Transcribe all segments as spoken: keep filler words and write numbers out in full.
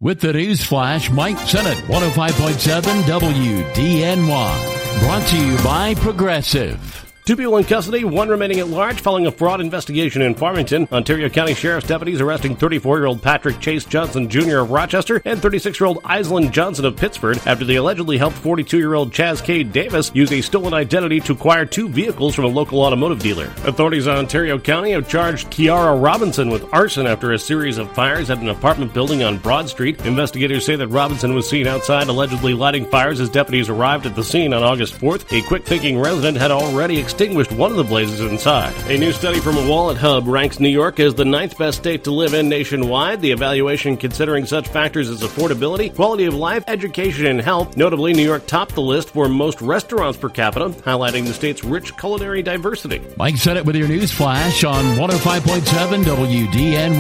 With the news flash, Mike Sennett, one oh five point seven W D N Y. Brought to you by Progressive. Two people in custody, one remaining at large following a fraud investigation in Farmington. Ontario County Sheriff's deputies arresting thirty-four-year-old Patrick Chase Johnson Junior of Rochester and thirty-six-year-old Island Johnson of Pittsford after they allegedly helped forty-two-year-old Chaz K. Davis use a stolen identity to acquire two vehicles from a local automotive dealer. Authorities in Ontario County have charged Kiara Robinson with arson after a series of fires at an apartment building on Broad Street. Investigators say that Robinson was seen outside allegedly lighting fires as deputies arrived at the scene on August fourth. A quick-thinking resident had already extinguished one of the blazes inside. A new study from a Wallet Hub ranks New York as the ninth best state to live in nationwide. The evaluation considering such factors as affordability, quality of life, education, and health. Notably, New York topped the list for most restaurants per capita, highlighting the state's rich culinary diversity. Mike Sennett with your news flash on one oh five point seven W D N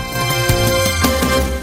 Y.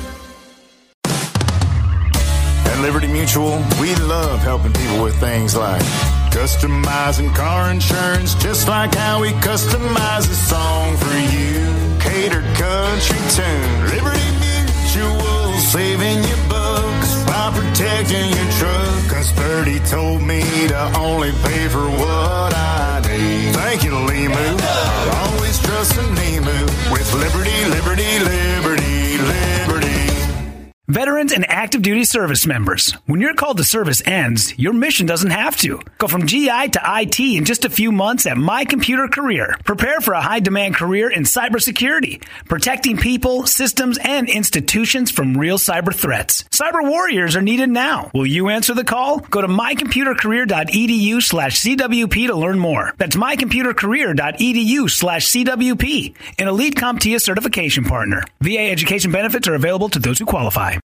At Liberty Mutual, we love helping people with things like customizing car insurance, just like how we customize a song for you. Catered country tune. Liberty Mutual, saving you bucks while protecting your truck. Cause Birdie told me to only pay for what I need. Thank you, Limu. I'll always trust in Limu with Liberty, Liberty, Liberty, Liberty. Veterans and active duty service members, when your call to service ends, your mission doesn't have to. Go from G I to I T in just a few months at My Computer Career. Prepare for a high-demand career in cybersecurity, protecting people, systems, and institutions from real cyber threats. Cyber warriors are needed now. Will you answer the call? Go to mycomputercareer.edu slash CWP to learn more. That's mycomputercareer.edu slash CWP, an Elite CompTIA certification partner. V A education benefits are available to those who qualify.